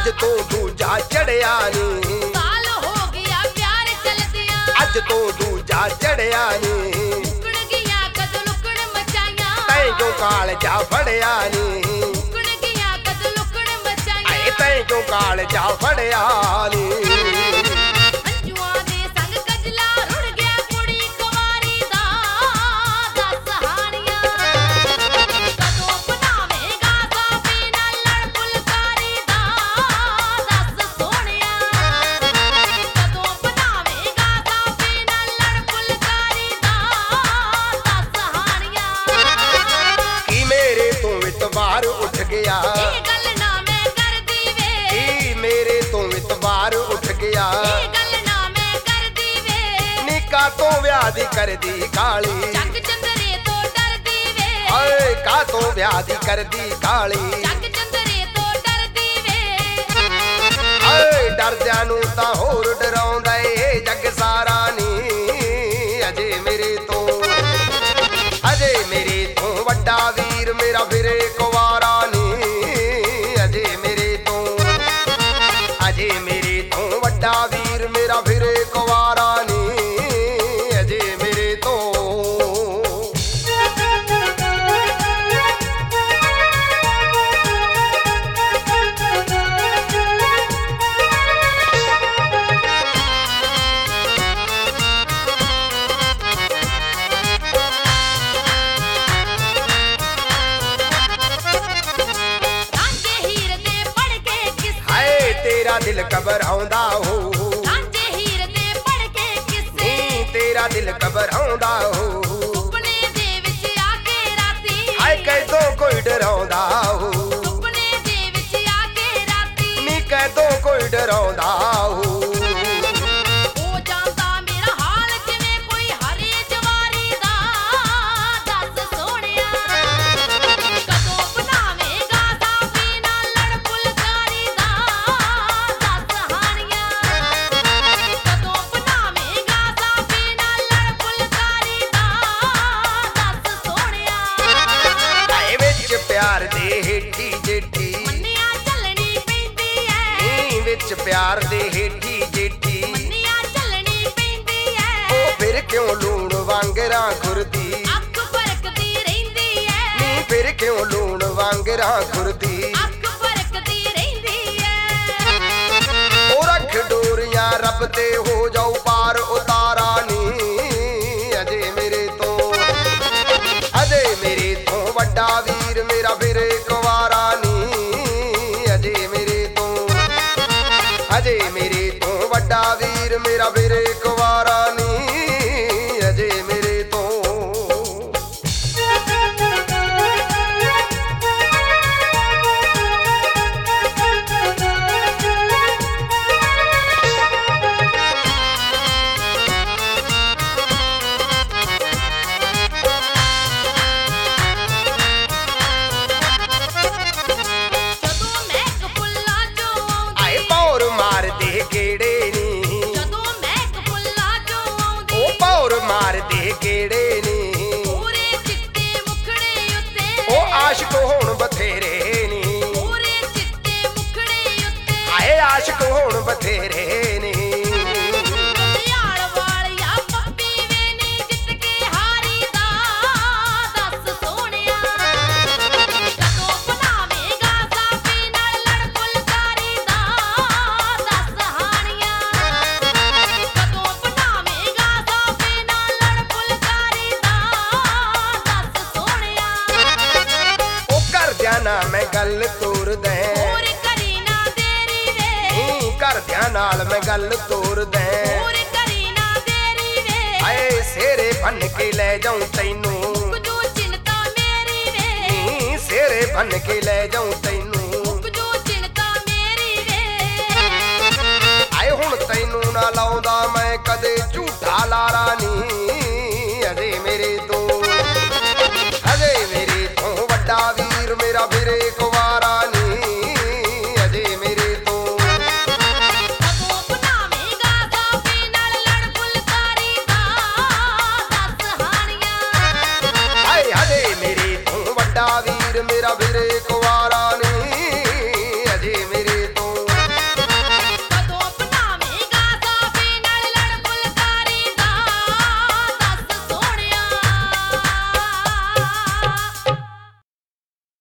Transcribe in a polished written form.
ਅੱਜ ਤੋਂ ਦੂਜਾ ਚੜਿਆ ਨੀ, ਸਾਲ ਹੋ ਗਿਆ ਪਿਆਰ ਚੱਲਦਿਆਂ, ਅੱਜ ਤੋਂ ਦੂਜਾ ਚੜਿਆ ਨੀ, ਮੁੱਕਣ ਗਿਆ ਕਦ ਲੁਕਣ ਮਚਾਈਆਂ, ਤੈਂ ਜੋ ਕਾਲਜਾ ਫੜਿਆ ਨੀ, ਮੁੱਕਣ ਗਿਆ ਕਦ ਲੁਕਣ ਮਚਾਈਆਂ, ਆਏ ਤੈਂ ਜੋ ਕਾਲਜਾ ਫੜਿਆ ਨੀ। ਅੰਜੂਆਂ ਦੇ ਸੰਗ ਕਜਲਾ ਰੁੜ ਗਿਆ ਕੁੜੀ ਕੁਵਾਰੀ ਦਾ, ਦੱਸ ਹਾਣੀਆਂ ਕਦੋਂ ਬਣਾਵੇਂਗਾ ਸਾਬੀ ਨਾਲ ਲੜ ਫੁਲਕਾਰੀ ਦਾ, ਦੱਸ ਸੋਹਣਿਆ ਕਦੋਂ ਬਣਾਵੇਂਗਾ ਸਾਬੀ ਨਾਲ ਲੜ ਫੁਲਕਾਰੀ ਦਾ, ਦੱਸ ਹਾਣੀਆਂ। ਕੀ ਮੇਰੇ ਤੋਂ ਇਤਬਾਰ ਉੱਠ ਗਿਆ, ਇਹ ਗੱਲ ਨਾ ਮੈਂ ਕਰਦੀ ਵੇ, ਕੀ ਮੇਰੇ ਤੋਂ ਇਤਬਾਰ ਉੱਠ ਗਿਆ, ਇਹ ਗੱਲ ਨਾ ਮੈਂ ਕਰਦੀ ਵੇ, ਨਿੱਕਾ ਤੋਂ ਵਿਆਹ ਦੀ ਕਰਦੀ ਕਾਲੀ, ਜੱਗ ਚੰਦਰੇ ਤੋਂ ਡਰਦੀ ਵੇ, ਓਏ ਕਾ ਤੋਂ ਵਿਆਹ ਦੀ ਕਰਦੀ ਕਾਲੀ, ਜੱਗ ਚੰਦਰੇ ਤੋਂ ਡਰਦੀ ਵੇ, ਓਏ ਡਰਦਿਆਂ ਨੂੰ ਤਾਂ ਹੋਰ ਡਰਾਉਂਦਾ ਏ ਜੱਗ ਸਾਰਾ ਨੀ, ਅਜੇ ਮੇਰੇ ਤੋਂ ਵੱਡਾ ਵੀਰ ਮੇਰਾ ਫਿਰੇ ਕੁਵਾਰਾ ਨੀ, ਅਜੇ ਮੇਰੇ ਤੋਂ ਵੱਡਾ ਵੀਰ ਮੇਰਾ ਫਿਰੇ ਕੁਵਾਰਾ ਨੀ, ਅਜੇ ਮੇਰੇ ਤੋਂ। ਤੇਰਾ ਦਿਲ ਘਬਰਾਉਂਦਾ ਹੋ, ਰਾਂਝੇ ਹੀਰ ਦੇ ਪੜ ਕੇ ਕਿੱਸੇ, ਨੀ ਤੇਰਾ ਦਿਲ ਘਬਰਾਉਂਦਾ ਹੋ, ਸੁਪਨੇ ਦੇ ਵਿੱਚ ਆ ਕੇ ਰਾਤੀ, ਹਾਏ ਕਦੋਂ ਕੋਈ ਡਰਾਉਂਦਾ ਹੋ, ਸੁਪਨੇ ਦੇ ਵਿੱਚ ਆ ਕੇ ਰਾਤੀ, ਨੀ ਕਦੋਂ ਕੋਈ ਡਰਾਉਂਦਾ ਹੋ, ਉਹ ਜਾਂਦਾ ਮੇਰਾ ਹਾਲ ਜਿਵੇਂ ਕੋਈ ਹਰੇ ਜਵਾਰੀ ਦਾ, ਦੱਸ ਸੋਹਣਿਆ ਕਦੋਂ ਬਣਾਵੇਂਗਾ ਸਾਬੀ ਨਾਲ ਲੜ ਫੁਲਕਾਰੀ ਦਾ, ਦੱਸ ਹਾਣੀਆਂ ਕਦੋਂ ਬਣਾਵੇਂਗਾ ਸਾਬੀ ਨਾਲ ਲੜ ਫੁਲਕਾਰੀ ਦਾ, ਦੱਸ ਸੋਹਣਿਆ। ਆਏ ਵਿੱਚ ਪਿਆਰ ਦੇ ਹੇਠੀ ਜੇਠੀ, ਮੰਨਿਆ ਚੱਲਣੀ ਪੈਂਦੀ ਐ, ਨੀ ਵਿੱਚ ਪਿਆਰ ਦੇ ਹੇਠੀ ਜੇਠੀ, ਮੰਨਿਆ ਚੱਲਣੀ ਪੈਂਦੀ ਐ, ਉਹ ਫਿਰ ਕਿਉਂ ਲੂਣ ਵਾਂਗਰਾਂ ਖੁਰਦੀ, ਅੱਖ ਫਰਕਦੀ ਰਹਿੰਦੀ ਐ, ਨੀ ਫਿਰ ਕਿਉਂ ਲੂਣ ਵਾਂਗਰਾਂ ਖੁਰਦੀ, ਅੱਖ ਫਰਕਦੀ ਰਹਿੰਦੀ ਐ, ਉਹ ਰੱਖ ਡੋਰੀਆਂ ਰੱਬ ਤੇ ਹੋ ਜਾਊ ਪਾਰ ਉਤਾਰਾ ਨੀ, ਅਜੇ ਮੇਰੇ ਤੋਂ ਵੱਡਾ ਵੀਰ ਮੇਰਾ ਫਿਰੇ ਕੁਵਾਰਾ ਨੀ, ਅਜੇ ਮੇਰੇ ਤੋਂ ਵੱਡਾ ਵੀਰ ਮੇਰਾ ਫਿਰੇ ਕੁਵਾਰਾ ਨੀ, ਅਜੇ ਮੇਰੇ ਤੋਂ। ਮਾਰਦੇ ਗੇੜੇ ਨੀ, ਜਦੋਂ ਮਹਿਕ ਫੁੱਲਾਂ ਚੋਂ ਆਉਂਦੀ, ਉਹ ਭੌਰ ਮਾਰਦੇ ਗੇੜੇ ਨੀ, ਪੂਰੇ ਚਿੱਟੇ ਮੁਖੜੇ ਉੱਤੇ, ਉਹ ਆਸ਼ਿਕ ਹੋਣ ਬਥੇਰੇ ਨੀ, ਪੂਰੇ ਚਿੱਟੇ ਮੁਖੜੇ ਉੱਤੇ, ਆਏ ਆਸ਼ਿਕ ਹੋਣ ਬਥੇਰੇ ਨੀ, ਧਿਆਲ ਵਾਲਿਆ ਪੱਪੀ ਵੇ ਨੀ ਜਿੱਤ ਕੇ ਹਾਰੀ ਦਾ, ਦੱਸ ਸੋਹਣਿਆ ਕਦੋਂ ਬਣਾਵੇਂਗਾ ਸਾਬੀ ਨਾਲ ਲੜ ਫੁਲਕਾਰੀ ਦਾ, ਦੱਸ ਹਾਣੀਆਂ ਕਦੋਂ ਬਣਾਵੇਂਗਾ ਸਾਬੀ ਨਾਲ ਲੜ ਫੁਲਕਾਰੀ ਦਾ, ਦੱਸ ਸੋਹਣਿਆ। ਉਹ ਘਰਦਿਆਂ ਨਾਲ ਮੈਂ ਗੱਲ ਤੋਰਦਾ, ਹੋਰ ਕਰੀ ਨਾ ਦੇਰੀ ਵੇ, ਘਰਦਿਆਂ ਨਾਲ ਮੈਂ ਗੱਲ ਤੋਰਦਾ, ਹੋਰ ਕਰੀ ਨਾ ਦੇਰੀ ਵੇ, ਆਏ ਸੇਰੇ ਬੰਨ ਕੇ ਲੈ ਜਾਉਂ ਤੈਨੂੰ, ਕੁਝੂ ਚਿੰਤਾ ਮੇਰੀ ਵੇ, ਨੀ ਸੇਰੇ ਬੰਨ ਕੇ ਲੈ ਜਾਉਂ ਤੈਨੂੰ, ਕੁਝੂ ਚਿੰਤਾ ਮੇਰੀ ਵੇ, ਆਏ ਹੁਣ ਤੈਨੂੰ ਨਾ ਲਾਉਂਦਾ ਮੈਂ ਕਦੇ ਝੂਠਾ ਲਾਰਾ ਨੀ,